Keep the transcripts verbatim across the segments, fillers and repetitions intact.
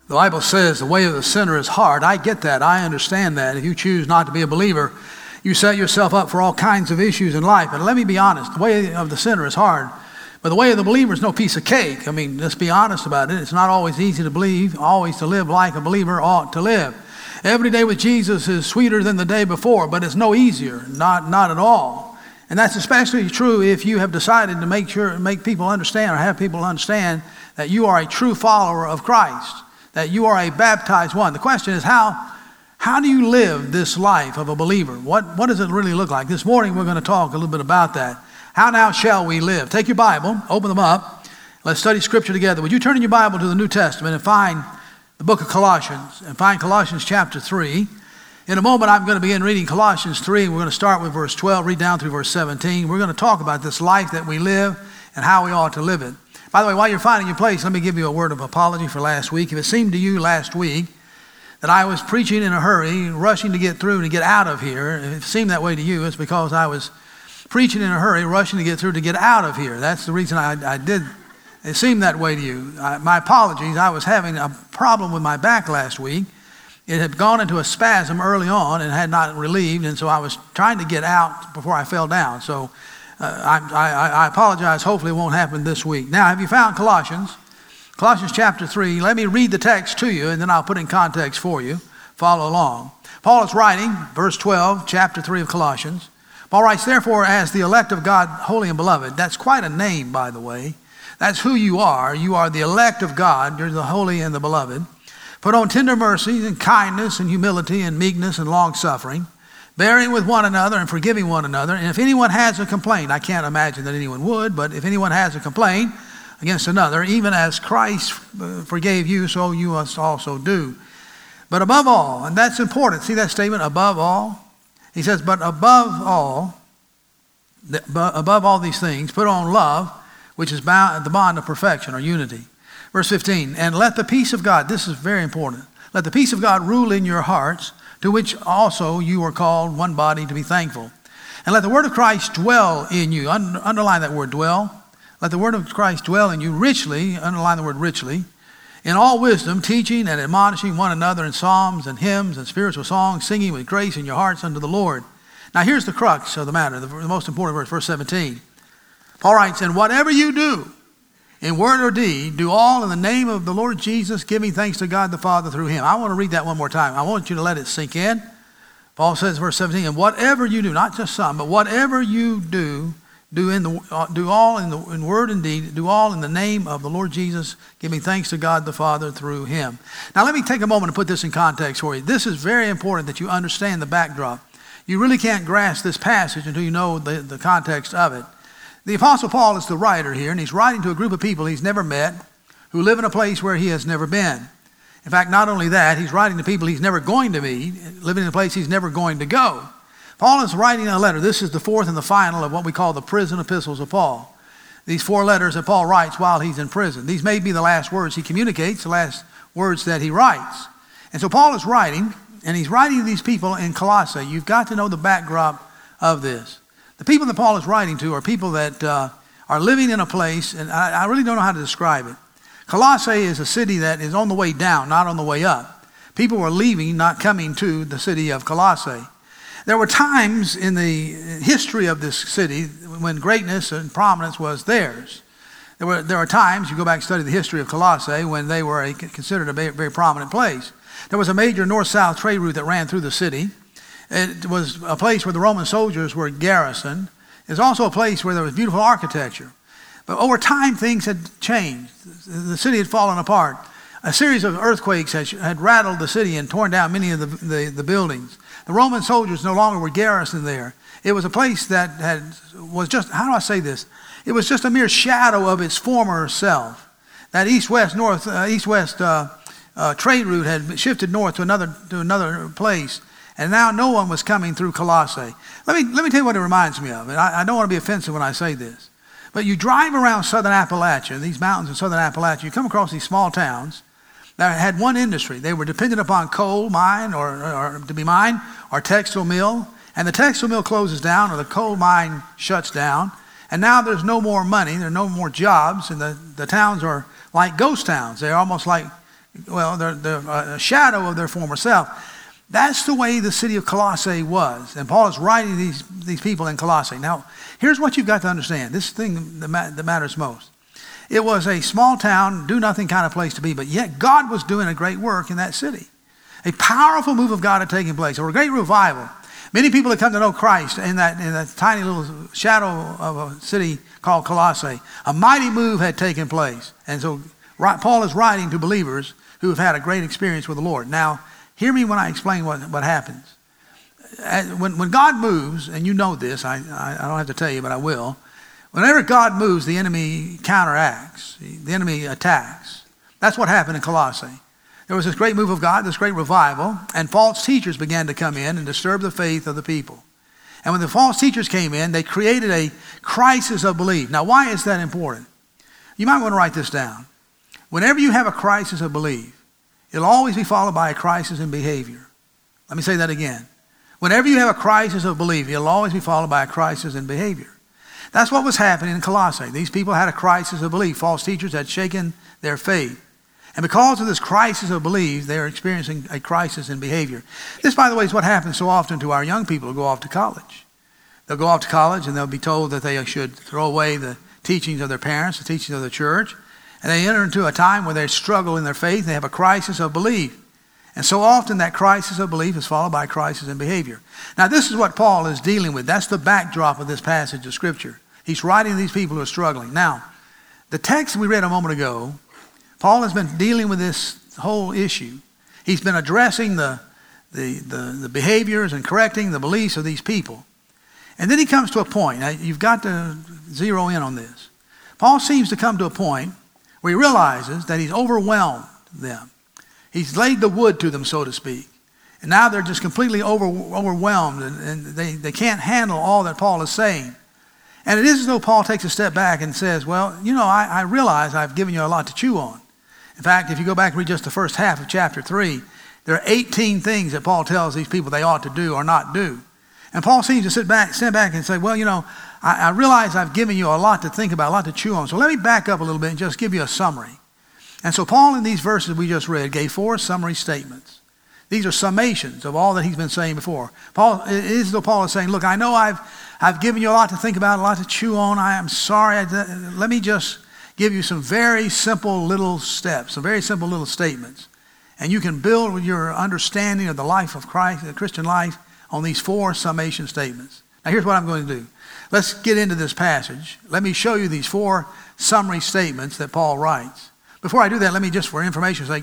The Bible says the way of the sinner is hard. I get that. I understand that. If you choose not to be a believer, you set yourself up for all kinds of issues in life. But let me be honest, the way of the sinner is hard. But the way of the believer is no piece of cake. I mean, let's be honest about it. It's not always easy to believe, always to live like a believer ought to live. Every day with Jesus is sweeter than the day before, but it's no easier, not, not at all. And that's especially true if you have decided to make sure, make people understand or have people understand that you are a true follower of Christ, that you are a baptized one. The question is, how, how do you live this life of a believer? What, what does it really look like? This morning we're going to talk a little bit about that. How now shall we live? Take your Bible, open them up. Let's study Scripture together. Would you turn in your Bible to the New Testament and find the book of Colossians, and find Colossians chapter three. In a moment, I'm going to begin reading Colossians three. We're going to start with verse twelve, read down through verse seventeen. We're going to talk about this life that we live and how we ought to live it. By the way, while you're finding your place, let me give you a word of apology for last week. If it seemed to you last week that I was preaching in a hurry, rushing to get through, to get out of here, if it seemed that way to you, it's because I was preaching in a hurry, rushing to get through, to get out of here. That's the reason I, I did. It seemed that way to you. I, my apologies. I was having a problem with my back last week. It had gone into a spasm early on and had not relieved, and so I was trying to get out before I fell down. So uh, I, I, I apologize. Hopefully it won't happen this week. Now, have you found Colossians? Colossians chapter three. Let me read the text to you, and then I'll put in context for you. Follow along. Paul is writing, verse twelve, chapter three of Colossians. Paul writes, therefore, as the elect of God, holy and beloved. That's quite a name, by the way. That's who you are. You are the elect of God. You're the holy and the beloved. Put on tender mercies and kindness and humility and meekness and long-suffering, bearing with one another and forgiving one another. And if anyone has a complaint, I can't imagine that anyone would, but if anyone has a complaint against another, even as Christ forgave you, so you must also do. But above all, and that's important, see that statement, above all? He says, but above all, above all these things, put on love, which is bound, the bond of perfection or unity. Verse fifteen, and let the peace of God, this is very important, let the peace of God rule in your hearts, to which also you are called one body to be thankful. And let the word of Christ dwell in you. Un- underline that word dwell. Let the word of Christ dwell in you richly, underline the word richly, in all wisdom, teaching and admonishing one another in psalms and hymns and spiritual songs, singing with grace in your hearts unto the Lord. Now here's the crux of the matter, the, the most important verse, verse seventeen. Paul writes, and whatever you do, in word or deed, do all in the name of the Lord Jesus, giving thanks to God the Father through him. I want to read that one more time. I want you to let it sink in. Paul says, verse seventeen, and whatever you do, not just some, but whatever you do, do in the uh, do all in the in word and deed, do all in the name of the Lord Jesus, giving thanks to God the Father through him. Now let me take a moment to put this in context for you. This is very important that you understand the backdrop. You really can't grasp this passage until you know the, the context of it. The Apostle Paul is the writer here, and he's writing to a group of people he's never met, who live in a place where he has never been. In fact, not only that, he's writing to people he's never going to meet, living in a place he's never going to go. Paul is writing a letter. This is the fourth and the final of what we call the prison epistles of Paul. These four letters that Paul writes while he's in prison. These may be the last words he communicates, the last words that he writes. And so Paul is writing, and he's writing to these people in Colossae. You've got to know the backdrop of this. The people that Paul is writing to are people that uh, are living in a place, and I, I really don't know how to describe it. Colossae is a city that is on the way down, not on the way up. People were leaving, not coming to the city of Colossae. There were times in the history of this city when greatness and prominence was theirs. There were there are times, you go back and study the history of Colossae, when they were a, considered a very, very prominent place. There was a major north-south trade route that ran through the city. It was a place where the Roman soldiers were garrisoned. It was also a place where there was beautiful architecture. But over time, things had changed. The city had fallen apart. A series of earthquakes had, had rattled the city and torn down many of the, the, the buildings. The Roman soldiers no longer were garrisoned there. It was a place that had was just, how do I say this? It was just a mere shadow of its former self. That east-west north, uh, east-west uh, uh, trade route had shifted north to another to another place. And now no one was coming through Colossae. Let me, let me tell you what it reminds me of. And I, I don't want to be offensive when I say this. But you drive around southern Appalachia, these mountains in southern Appalachia, you come across these small towns that had one industry. They were dependent upon coal mine or, or, or to be mined or textile mill. And the textile mill closes down or the coal mine shuts down. And now there's no more money. There are no more jobs. And the, the towns are like ghost towns. They're almost like well, they're, they're a shadow of their former self. That's the way the city of Colossae was. And Paul is writing these, these people in Colossae. Now, here's what you've got to understand. This thing that, that matters most. It was a small town, do-nothing kind of place to be, but yet God was doing a great work in that city. A powerful move of God had taken place, or a great revival. Many people had come to know Christ in that, in that tiny little shadow of a city called Colossae. A mighty move had taken place. And so Paul is writing to believers who have had a great experience with the Lord. Now, hear me when I explain what, what happens. When, when God moves, and you know this, I, I, I don't have to tell you, but I will. Whenever God moves, the enemy counteracts. The enemy attacks. That's what happened in Colossae. There was this great move of God, this great revival, and false teachers began to come in and disturb the faith of the people. And when the false teachers came in, they created a crisis of belief. Now, why is that important? You might want to write this down. Whenever you have a crisis of belief, it'll always be followed by a crisis in behavior. Let me say that again. Whenever you have a crisis of belief, it'll always be followed by a crisis in behavior. That's what was happening in Colossae. These people had a crisis of belief. False teachers had shaken their faith. And because of this crisis of belief, they are experiencing a crisis in behavior. This, by the way, is what happens so often to our young people who go off to college. They'll go off to college and they'll be told that they should throw away the teachings of their parents, the teachings of the church. And they enter into a time where they struggle in their faith. They have a crisis of belief. And so often that crisis of belief is followed by a crisis in behavior. Now, this is what Paul is dealing with. That's the backdrop of this passage of Scripture. He's writing to these people who are struggling. Now, the text we read a moment ago, Paul has been dealing with this whole issue. He's been addressing the, the, the, the behaviors and correcting the beliefs of these people. And then he comes to a point. Now, you've got to zero in on this. Paul seems to come to a point where he realizes that he's overwhelmed them. He's laid the wood to them, so to speak. And now they're just completely over, overwhelmed, and, and they, they can't handle all that Paul is saying. And it is as though Paul takes a step back and says, well, you know, I, I realize I've given you a lot to chew on. In fact, if you go back and read just the first half of chapter three, there are eighteen things that Paul tells these people they ought to do or not do. And Paul seems to sit back, sit back and say, well, you know, I, I realize I've given you a lot to think about, a lot to chew on. So let me back up a little bit and just give you a summary. And so Paul, in these verses we just read, gave four summary statements. These are summations of all that he's been saying before. Paul, it is as though Paul is saying, look, I know I've, I've given you a lot to think about, a lot to chew on. I am sorry. I, let me just give you some very simple little steps, some very simple little statements. And you can build your understanding of the life of Christ, the Christian life, on these four summation statements. Now, here's what I'm going to do. Let's get into this passage. Let me show you these four summary statements that Paul writes. Before I do that, let me just, for information's sake,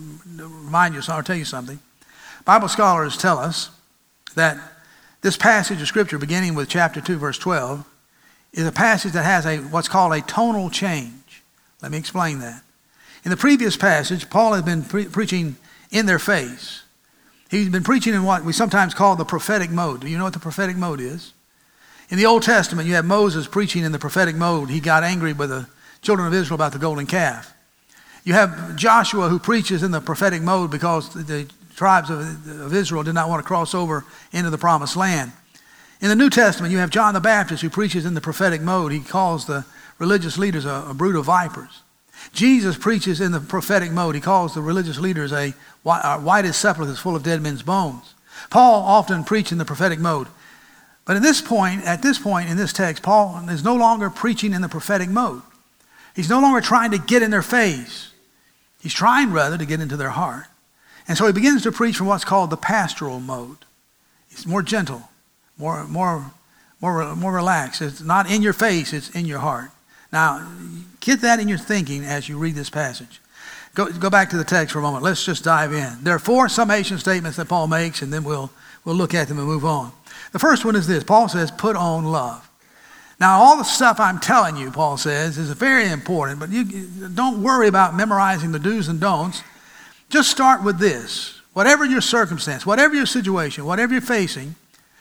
remind you or tell you something. Bible scholars tell us that this passage of Scripture, beginning with chapter two, verse twelve, is a passage that has a what's called a tonal change. Let me explain that. In the previous passage, Paul has been pre- preaching in their face. He's been preaching in what we sometimes call the prophetic mode. Do you know what the prophetic mode is? In the Old Testament, you have Moses preaching in the prophetic mode. He got angry with the children of Israel about the golden calf. You have Joshua who preaches in the prophetic mode because the tribes of, of Israel did not want to cross over into the promised land. In the New Testament, you have John the Baptist who preaches in the prophetic mode. He calls the religious leaders a, a brood of vipers. Jesus preaches in the prophetic mode. He calls the religious leaders a white as sepulchres full of dead men's bones. Paul often preached in the prophetic mode. But at this point, at this point in this text, Paul is no longer preaching in the prophetic mode. He's no longer trying to get in their face. He's trying, rather, to get into their heart. And so he begins to preach from what's called the pastoral mode. It's more gentle, more, more, more, more relaxed. It's not in your face, it's in your heart. Now, get that in your thinking as you read this passage. Go, go back to the text for a moment. Let's just dive in. There are four summation statements that Paul makes, and then we'll, we'll look at them and move on. The first one is this. Paul says, put on love. Now, all the stuff I'm telling you, Paul says, is very important, but you don't worry about memorizing the do's and don'ts. Just start with this. Whatever your circumstance, whatever your situation, whatever you're facing,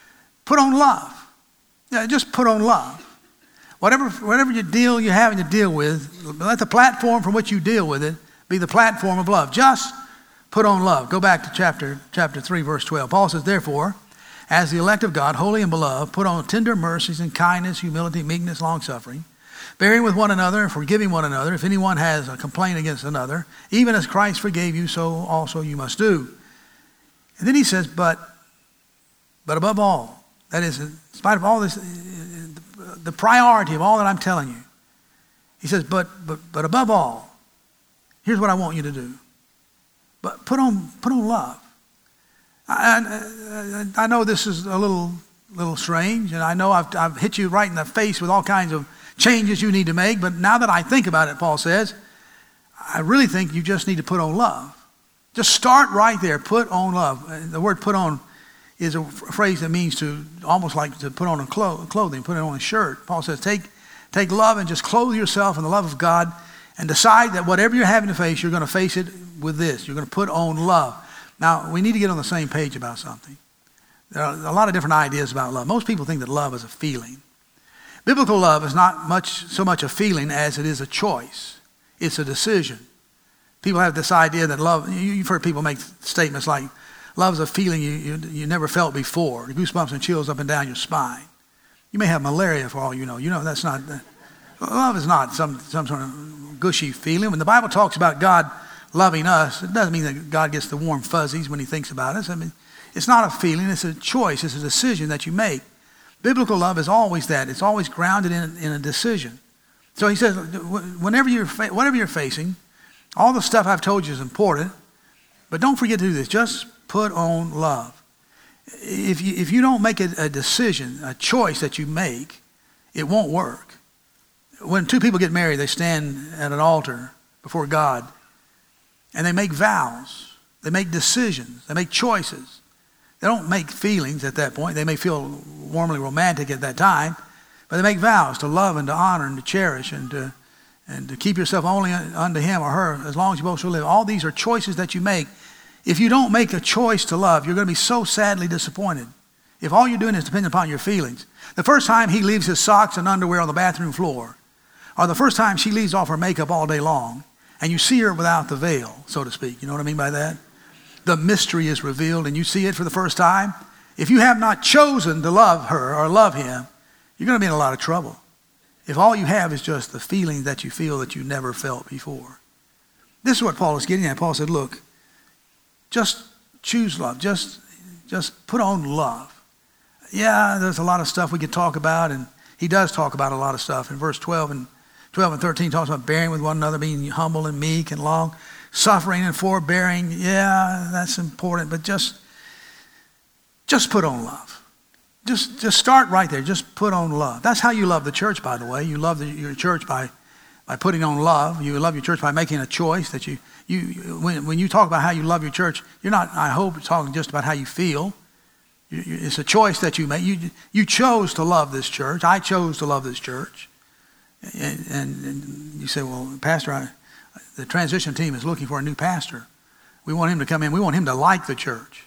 put on love. Yeah, just put on love. Whatever, whatever you deal you're having to deal with, let the platform from which you deal with it be the platform of love. Just put on love. Go back to chapter, chapter three, verse twelve. Paul says, therefore, as the elect of God, holy and beloved, put on tender mercies and kindness, humility, meekness, long-suffering. bearing with one another and forgiving one another. If anyone has a complaint against another, even as Christ forgave you, so also you must do. And then he says, but, but above all, that is, in spite of all this, the priority of all that I'm telling you, he says, but, but, but above all, here's what I want you to do. But put on, put on love. I, I, I know this is a little, little strange, and I know I've, I've hit you right in the face with all kinds of changes you need to make, but now that I think about it, Paul says, I really think you just need to put on love. Just start right there, put on love. The word put on is a phrase that means to almost like to put on a clo- clothing, put it on a shirt. Paul says, take, take love and just clothe yourself in the love of God and decide that whatever you're having to face, you're going to face it with this. You're going to put on love. Now, we need to get on the same page about something. There are a lot of different ideas about love. Most people think that love is a feeling. Biblical love is not much so much a feeling as it is a choice. It's a decision. People have this idea that love, you've heard people make statements like, love is a feeling you, you, you never felt before. Goosebumps and chills up and down your spine. You may have malaria for all you know. You know that's not, love is not some, some sort of gushy feeling. When the Bible talks about God loving us, it doesn't mean that God gets the warm fuzzies when he thinks about us. I mean, it's not a feeling, it's a choice, it's a decision that you make. Biblical love is always that. It's always grounded in, in a decision. So he says, whenever you're, whatever you're facing, all the stuff I've told you is important, but don't forget to do this. Just put on love. If you, if you don't make a, a decision, a choice that you make, it won't work. When two people get married, they stand at an altar before God, and they make vows. They make decisions. They make choices. They don't make feelings at that point. They may feel warmly romantic at that time, but they make vows to love and to honor and to cherish and to, and to keep yourself only unto him or her as long as you both shall live. All these are choices that you make. If you don't make a choice to love, you're going to be so sadly disappointed. If all you're doing is depending upon your feelings. The first time he leaves his socks and underwear on the bathroom floor, or the first time she leaves off her makeup all day long, and you see her without the veil, so to speak. You know what I mean by that? The mystery is revealed and you see it for the first time. If you have not chosen to love her or love him, you're going to be in a lot of trouble. If all you have is just the feeling that you feel that you never felt before. This is what Paul is getting at. Paul said, look, just choose love. Just, just put on love. Yeah, there's a lot of stuff we could talk about, and he does talk about a lot of stuff. In verse twelve and twelve and thirteen talks about bearing with one another, being humble and meek and long, suffering and forbearing. Yeah, that's important, but just, just put on love. Just, just start right there. Just put on love. That's how you love the church, by the way. You love the, your church by, by putting on love. You love your church by making a choice that you, you when, when you talk about how you love your church, you're not, I hope, talking just about how you feel. You, you, it's a choice that you make. You, you chose to love this church. I chose to love this church. And, and, and you say, well, Pastor, I, the transition team is looking for a new pastor. We want him to come in. We want him to like the church.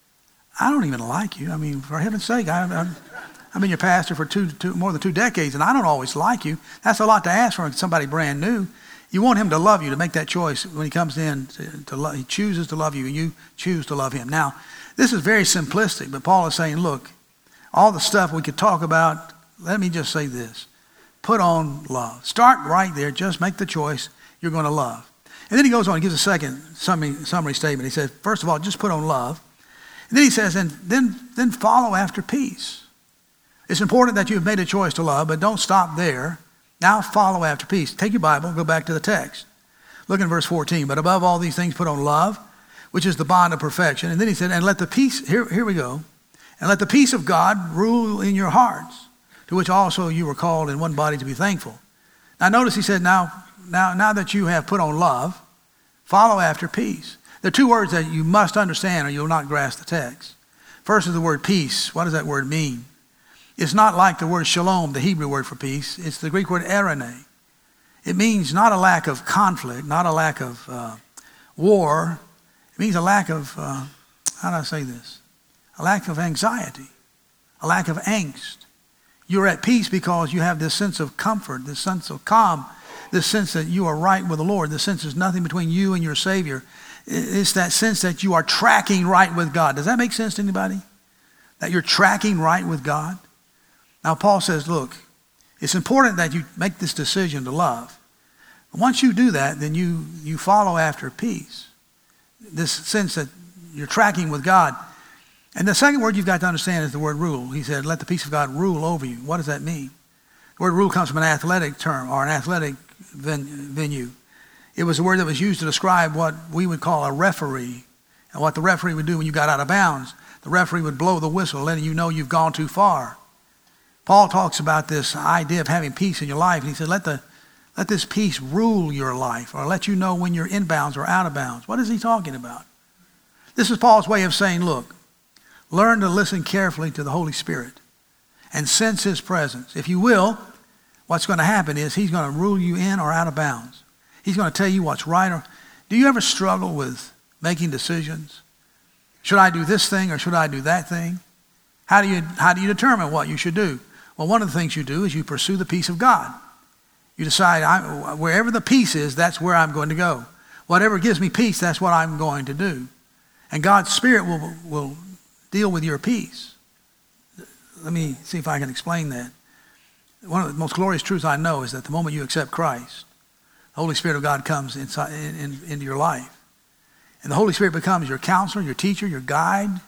I don't even like you. I mean, for heaven's sake, I, I, I've been your pastor for two, two, more than two decades, and I don't always like you. That's a lot to ask from somebody brand new. You want him to love you, to make that choice when he comes in. To, to love, he chooses to love you, and you choose to love him. Now, this is very simplistic, but Paul is saying, look, all the stuff we could talk about, let me just say this. Put on love. Start right there. Just make the choice you're going to love. And then he goes on and gives a second summary, summary statement. He says, first of all, just put on love. And then he says, and then, then follow after peace. It's important that you've made a choice to love, but don't stop there. Now follow after peace. Take your Bible, go back to the text. Look in verse fourteen. But above all these things, put on love, which is the bond of perfection. And then he said, and let the peace, here, here we go, and let the peace of God rule in your hearts, to which also you were called in one body to be thankful. Now notice he said, now, now, now that you have put on love, follow after peace. There are two words that you must understand or you'll not grasp the text. First is the word peace. What does that word mean? It's not like the word shalom, the Hebrew word for peace. It's the Greek word eirene. It means not a lack of conflict, not a lack of uh, war. It means a lack of, uh, how do I say this? A lack of anxiety, a lack of angst. You're at peace because you have this sense of comfort, this sense of calm, this sense that you are right with the Lord, this sense there's nothing between you and your Savior. It's that sense that you are tracking right with God. Does that make sense to anybody? That you're tracking right with God? Now Paul says, look, It's important that you make this decision to love. Once you do that, then you, you follow after peace. This sense that you're tracking with God. And the second word you've got to understand is the word rule. He said, let the peace of God rule over you. What does that mean? The word rule comes from an athletic term or an athletic venue. It was a word that was used to describe what we would call a referee and what the referee would do when you got out of bounds. The referee would blow the whistle, letting you know you've gone too far. Paul talks about this idea of having peace in your life. And he said, let the let this peace rule your life, or let you know when you're in bounds or out of bounds. What is he talking about? This is Paul's way of saying, look, learn to listen carefully to the Holy Spirit and sense his presence. If you will, what's going to happen is he's going to rule you in or out of bounds. He's going to tell you what's right. Or do you ever struggle with making decisions? Should I do this thing or should I do that thing? How do you, how do you determine what you should do? Well, one of the things you do is you pursue the peace of God. You decide, I, wherever the peace is, that's where I'm going to go. Whatever gives me peace, that's what I'm going to do. And God's Spirit will, will deal with your peace. Let me see if I can explain that. One of the most glorious truths I know is that the moment you accept Christ, the Holy Spirit of God comes inside, in, in, into your life. And the Holy Spirit becomes your counselor, your teacher, your guide. And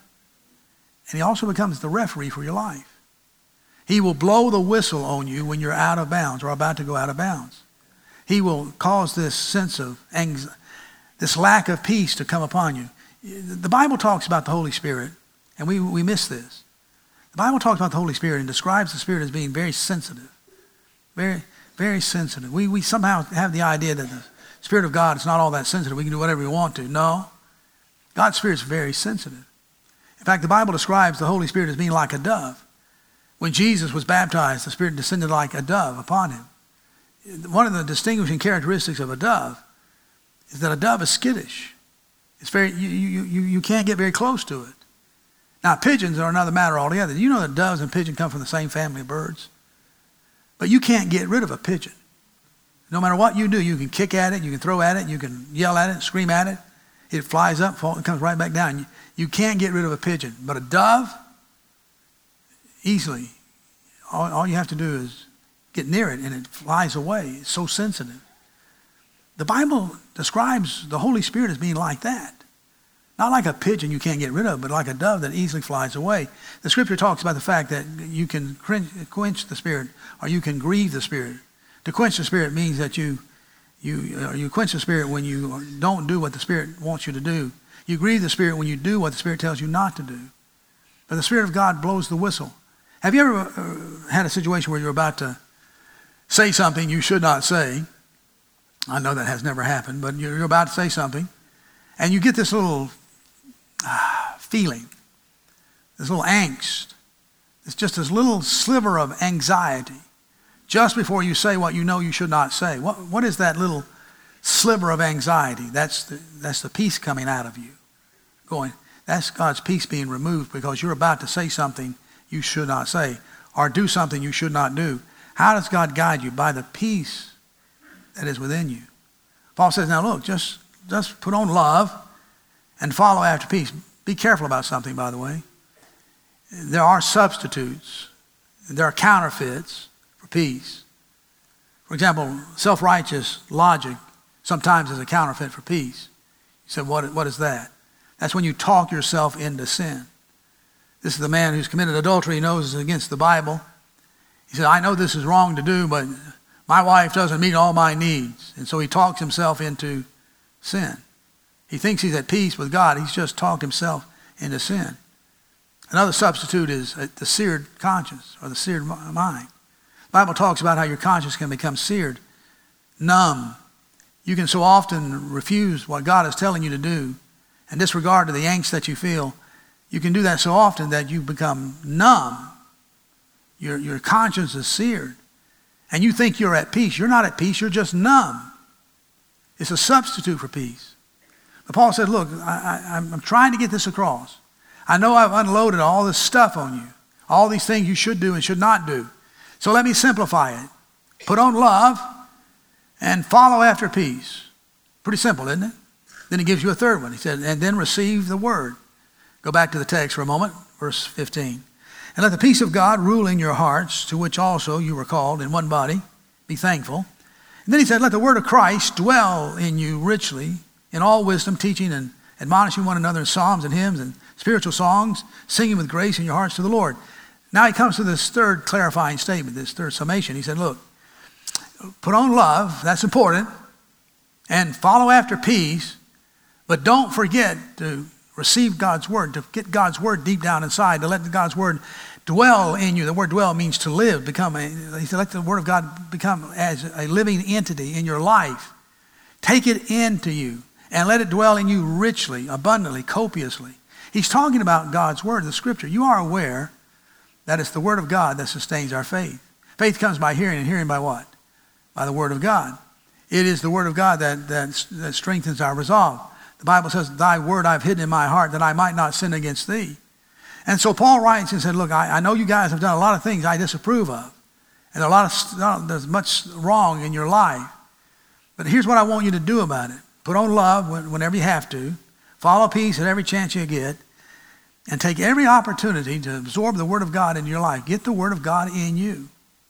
he also becomes the referee for your life. He will blow the whistle on you when you're out of bounds or about to go out of bounds. He will cause this sense of anxiety, this lack of peace to come upon you. The Bible talks about the Holy Spirit, and we, we miss this. The Bible talks about the Holy Spirit and describes the Spirit as being very sensitive. Very, very sensitive. We, we somehow have the idea that the Spirit of God is not all that sensitive. We can do whatever we want to. No. God's Spirit is very sensitive. In fact, the Bible describes the Holy Spirit as being like a dove. When Jesus was baptized, the Spirit descended like a dove upon him. One of the distinguishing characteristics of a dove is that a dove is skittish. It's very you, you, you, you can't get very close to it. Now, pigeons are another matter altogether. You know that doves and pigeons come from the same family of birds? But you can't get rid of a pigeon. No matter what you do, you can kick at it, you can throw at it, you can yell at it, scream at it. It flies up, fall, it comes right back down. You, you can't get rid of a pigeon. But a dove, easily, all, all you have to do is get near it and it flies away. It's so sensitive. The Bible describes the Holy Spirit as being like that. Not like a pigeon you can't get rid of, but like a dove that easily flies away. The Scripture talks about the fact that you can quench the Spirit or you can grieve the Spirit. To quench the Spirit means that you you you quench the Spirit when you don't do what the Spirit wants you to do. You grieve the Spirit when you do what the Spirit tells you not to do. But the Spirit of God blows the whistle. Have you ever had a situation where you're about to say something you should not say? I know that has never happened, but you're about to say something, and you get this little ah, feeling, this little angst. It's just this little sliver of anxiety just before you say what you know you should not say. What, what is that little sliver of anxiety? That's the, that's the peace coming out of you. Going, that's God's peace being removed because you're about to say something you should not say or do something you should not do. How does God guide you? By the peace that is within you. Paul says, now look, just, just put on love and follow after peace. Be careful about something, by the way. There are substitutes. There are counterfeits for peace. For example, self-righteous logic sometimes is a counterfeit for peace. You said, what, what is that? That's when you talk yourself into sin. This is the man who's committed adultery. He knows it's against the Bible. He said, I know this is wrong to do, but my wife doesn't meet all my needs. And so he talks himself into sin. He thinks he's at peace with God. He's just talked himself into sin. Another substitute is the seared conscience or the seared mind. The Bible talks about how your conscience can become seared, numb. You can so often refuse what God is telling you to do and disregard to the angst that you feel. You can do that so often that you become numb. Your, your conscience is seared. And you think you're at peace. You're not at peace. You're just numb. It's a substitute for peace. But Paul said, look, I, I, I'm trying to get this across. I know I've unloaded all this stuff on you. All these things you should do and should not do. So let me simplify it. Put on love and follow after peace. Pretty simple, isn't it? Then he gives you a third one. He said, and then receive the word. Go back to the text for a moment, verse fifteen. And let the peace of God rule in your hearts, to which also you were called in one body. Be thankful. And then he said, let the word of Christ dwell in you richly, in all wisdom, teaching and admonishing one another in psalms and hymns and spiritual songs, singing with grace in your hearts to the Lord. Now he comes to this third clarifying statement, this third summation. He said, look, put on love, that's important, and follow after peace, but don't forget to receive God's word, to get God's word deep down inside, to let God's word dwell in you. The word dwell means to live, become a, he said, let the word of God become as a living entity in your life. Take it into you and let it dwell in you richly, abundantly, copiously. He's talking about God's word, the scripture. You are aware that it's the word of God that sustains our faith. Faith comes by hearing, and hearing by what? By the word of God. It is the word of God that, that, that strengthens our resolve. The Bible says, thy word I've hidden in my heart that I might not sin against thee. And so Paul writes and said, look, I, I know you guys have done a lot of things I disapprove of. And a lot of, there's much wrong in your life. But here's what I want you to do about it. Put on love whenever you have to. Follow peace at every chance you get. And take every opportunity to absorb the word of God in your life. Get the word of God in you.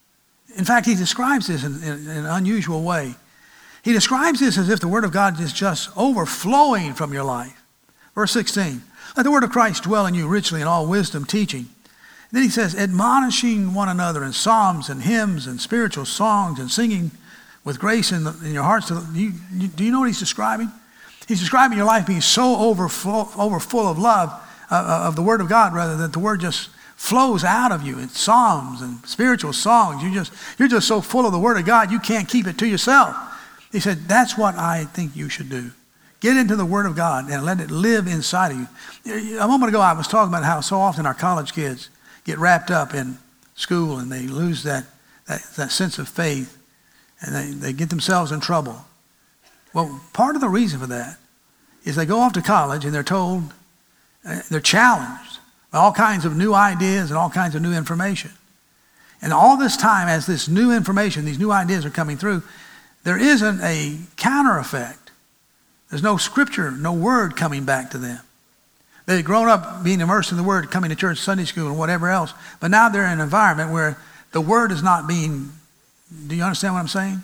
In fact, he describes this in, in, in an unusual way. He describes this as if the word of God is just overflowing from your life. Verse sixteen, let the word of Christ dwell in you richly in all wisdom, teaching. And then he says, admonishing one another in psalms and hymns and spiritual songs and singing with grace in, the, in your hearts. Do you, do you know what he's describing? He's describing your life being so overflow, overfull of love, uh, of the word of God, rather, that the word just flows out of you in psalms and spiritual songs. You just, you're just so full of the word of God, you can't keep it to yourself. He said, that's what I think you should do. Get into the word of God and let it live inside of you. A moment ago, I was talking about how so often our college kids get wrapped up in school and they lose that, that, that sense of faith and they, they get themselves in trouble. Well, part of the reason for that is they go off to college and they're told, uh, they're challenged by all kinds of new ideas and all kinds of new information. And all this time, as this new information, these new ideas are coming through, there isn't a counter effect. There's no scripture, no word coming back to them. They've grown up being immersed in the word, coming to church, Sunday school, and whatever else. But now they're in an environment where the word is not being, do you understand what I'm saying?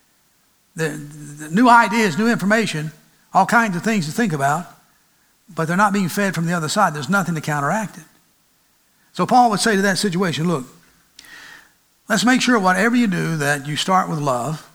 The, the new ideas, new information, all kinds of things to think about, but they're not being fed from the other side. There's nothing to counteract it. So Paul would say to that situation, look, let's make sure whatever you do that you start with love,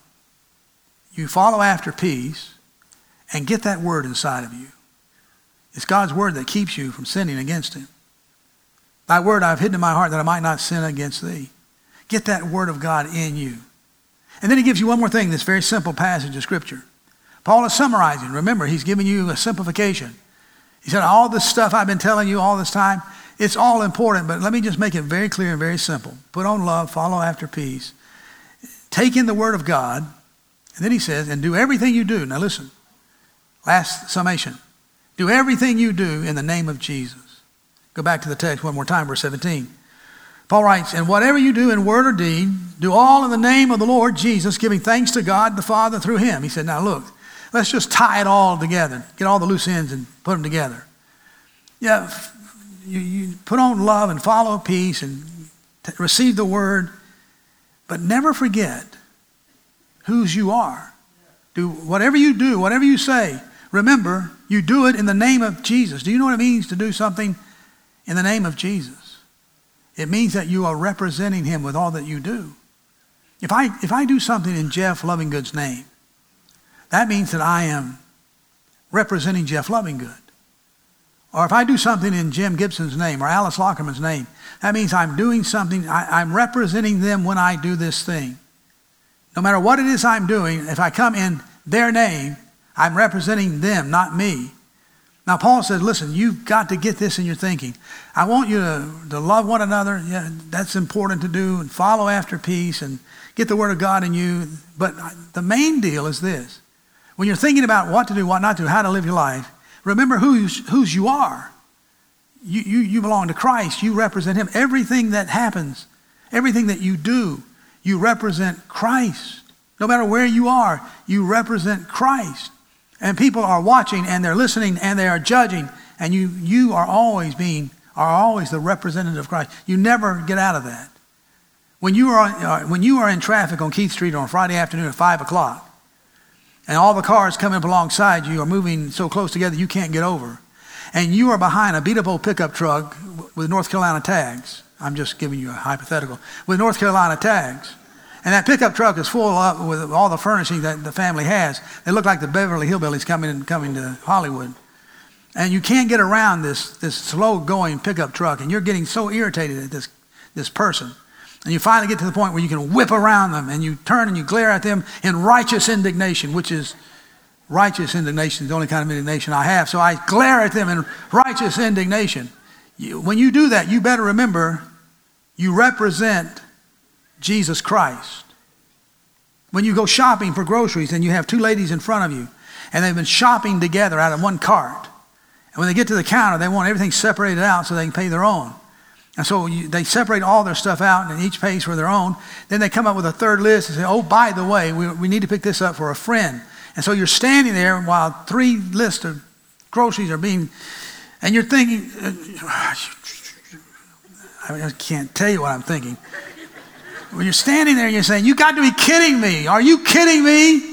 you follow after peace, and get that word inside of you. It's God's word that keeps you from sinning against him. Thy word I've hidden in my heart that I might not sin against thee. Get that word of God in you. And then he gives you one more thing, this very simple passage of scripture. Paul is summarizing. Remember, he's giving you a simplification. He said, all this stuff I've been telling you all this time, it's all important, but let me just make it very clear and very simple. Put on love, follow after peace. Take in the word of God. And then he says, and do everything you do. Now listen, last summation. Do everything you do in the name of Jesus. Go back to the text one more time, verse seventeen. Paul writes, and whatever you do in word or deed, do all in the name of the Lord Jesus, giving thanks to God the Father through him. He said, now look, let's just tie it all together. Get all the loose ends and put them together. Yeah, you, you put on love and follow peace and t- receive the word, but never forget whose you are. Do whatever you do, whatever you say, remember, you do it in the name of Jesus. Do you know what it means to do something in the name of Jesus? It means that you are representing him with all that you do. If I, if I do something in Jeff Lovingood's name, that means that I am representing Jeff Lovingood. Or if I do something in Jim Gibson's name or Alice Lockerman's name, that means I'm doing something, I, I'm representing them when I do this thing. No matter what it is I'm doing, if I come in their name, I'm representing them, not me. Now, Paul said, listen, you've got to get this in your thinking. I want you to, to love one another. Yeah, that's important to do, and follow after peace and get the word of God in you. But the main deal is this. When you're thinking about what to do, what not to do, how to live your life, remember whose, whose you are. You, you, you belong to Christ. You represent him. Everything that happens, everything that you do, you represent Christ. No matter where you are, you represent Christ. And people are watching and they're listening and they are judging. And you, you are always being are always the representative of Christ. You never get out of that. When you are, uh, when you are in traffic on Keith Street on a Friday afternoon at five o'clock, and all the cars coming up alongside you are moving so close together you can't get over, and you are behind a beat-up old pickup truck with North Carolina tags, I'm just giving you a hypothetical, with North Carolina tags, and that pickup truck is full up with all the furnishing that the family has. They look like the Beverly Hillbillies coming coming to Hollywood. And you can't get around this, this slow-going pickup truck, and you're getting so irritated at this, this person. And you finally get to the point where you can whip around them, and you turn and you glare at them in righteous indignation, which is righteous indignation, the only kind of indignation I have. So I glare at them in righteous indignation. You, when you do that, you better remember you represent Jesus Christ. When you go shopping for groceries and you have two ladies in front of you and they've been shopping together out of one cart, and when they get to the counter, they want everything separated out so they can pay their own. And so you, they separate all their stuff out and each pays for their own. Then they come up with a third list and say, oh, by the way, we, we need to pick this up for a friend. And so you're standing there while three lists of groceries are being, and you're thinking, I can't tell you what I'm thinking. When you're standing there and you're saying, you got to be kidding me. Are you kidding me?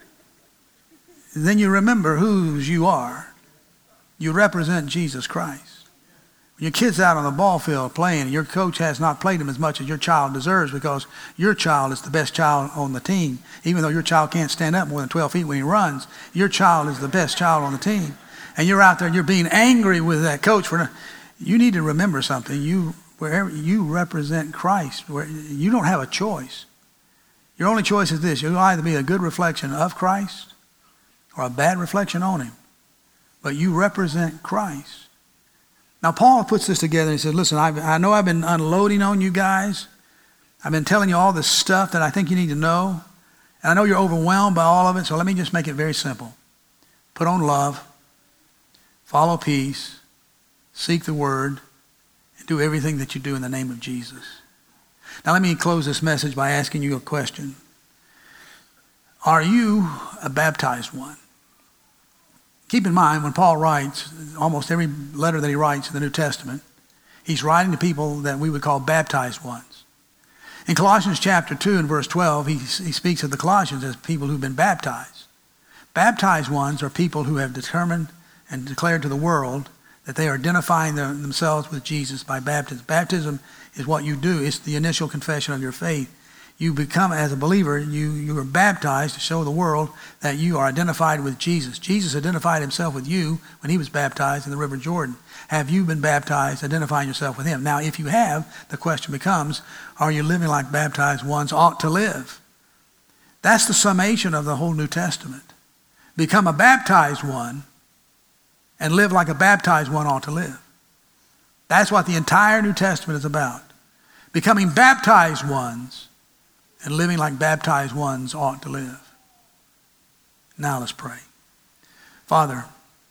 And then you remember whose you are. You represent Jesus Christ. When your kid's out on the ball field playing and your coach has not played him as much as your child deserves because your child is the best child on the team. Even though your child can't stand up more than twelve feet when he runs, your child is the best child on the team. And you're out there and you're being angry with that coach. For you need to remember something. You Wherever you represent Christ, where you don't have a choice. Your only choice is this: you'll either be a good reflection of Christ or a bad reflection on him. But you represent Christ. Now Paul puts this together and he says, listen, I, I know I've been unloading on you guys. I've been telling you all this stuff that I think you need to know. And I know you're overwhelmed by all of it, so let me just make it very simple. Put on love, follow peace, seek the word, do everything that you do in the name of Jesus. Now let me close this message by asking you a question. Are you a baptized one? Keep in mind, when Paul writes, almost every letter that he writes in the New Testament, he's writing to people that we would call baptized ones. In Colossians chapter two and verse twelve, he, he speaks of the Colossians as people who've been baptized. Baptized ones are people who have determined and declared to the world that they are identifying them, themselves with Jesus by baptism. Baptism is what you do. It's the initial confession of your faith. You become, as a believer, you, you are baptized to show the world that you are identified with Jesus. Jesus identified himself with you when he was baptized in the River Jordan. Have you been baptized, identifying yourself with him? Now, if you have, the question becomes, are you living like baptized ones ought to live? That's the summation of the whole New Testament. Become a baptized one and live like a baptized one ought to live. That's what the entire New Testament is about. Becoming baptized ones and living like baptized ones ought to live. Now let's pray. Father,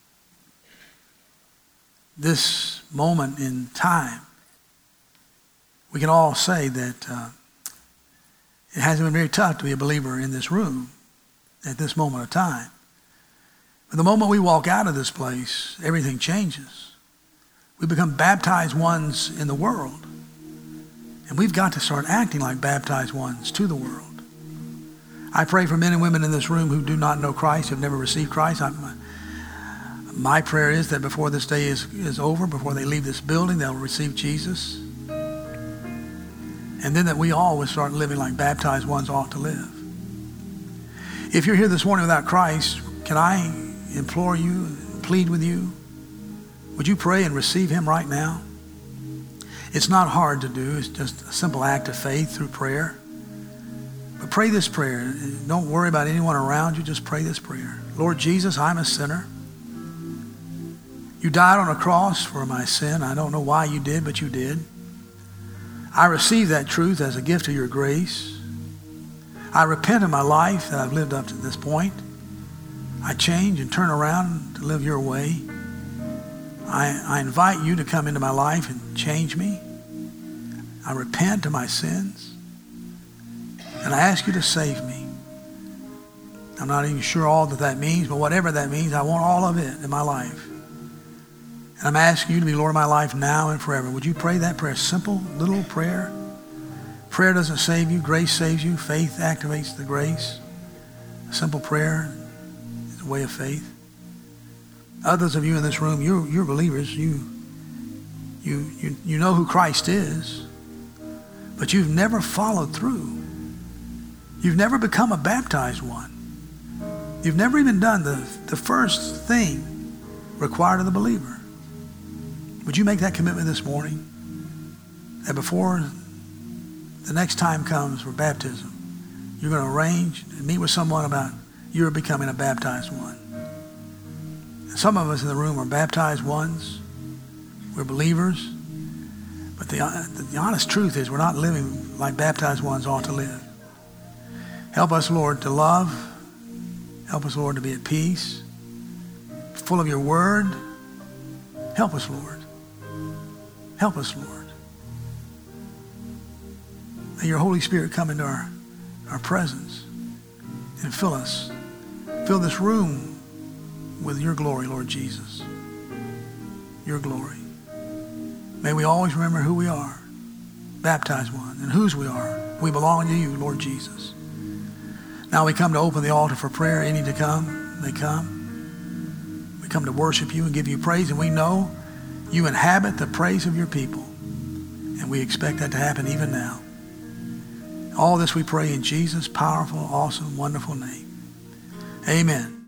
this moment in time, we can all say that uh, it hasn't been very tough to be a believer in this room at this moment of time. But the moment we walk out of this place, everything changes. We become baptized ones in the world. And we've got to start acting like baptized ones to the world. I pray for men and women in this room who do not know Christ, have never received Christ. I, my prayer is that before this day is, is over, before they leave this building, they'll receive Jesus. And then that we all will start living like baptized ones ought to live. If you're here this morning without Christ, can I implore you, plead with you, would you pray and receive him right now? It's not hard to do. It's just a simple act of faith through prayer. But pray this prayer. Don't worry about anyone around you. Just pray this prayer. Lord Jesus, I'm a sinner. You died on a cross for my sin. I don't know why you did, but you did. I receive that truth as a gift of your grace. I repent of my life that I've lived up to this point. I change and turn around to live your way. I, I invite you to come into my life and change me. I repent of my sins. And I ask you to save me. I'm not even sure all that that means, but whatever that means, I want all of it in my life. And And I'm asking you to be Lord of my life now and forever. Would you pray that prayer? Simple little prayer. Prayer doesn't save you. Grace saves you. Faith activates the grace. A simple prayer is a way of faith. Others of you in this room, you're, you're believers. You, you, you, you know who Christ is, but you've never followed through. You've never become a baptized one. You've never even done the, the first thing required of the believer. Would you make that commitment this morning? That before the next time comes for baptism, you're going to arrange and meet with someone about you're becoming a baptized one. And some of us in the room are baptized ones. We're believers. But the, the honest truth is we're not living like baptized ones ought to live. Help us, Lord, to love. Help us, Lord, to be at peace, full of your word. Help us, Lord. Help us, Lord. May your Holy Spirit come into our, our presence and fill us. Fill this room with your glory, Lord Jesus. Your glory. May we always remember who we are, baptized one, and whose we are. We belong to you, Lord Jesus. Now we come to open the altar for prayer. Any to come, they come. We come to worship you and give you praise, and we know you inhabit the praise of your people. And we expect that to happen even now. All this we pray in Jesus' powerful, awesome, wonderful name. Amen.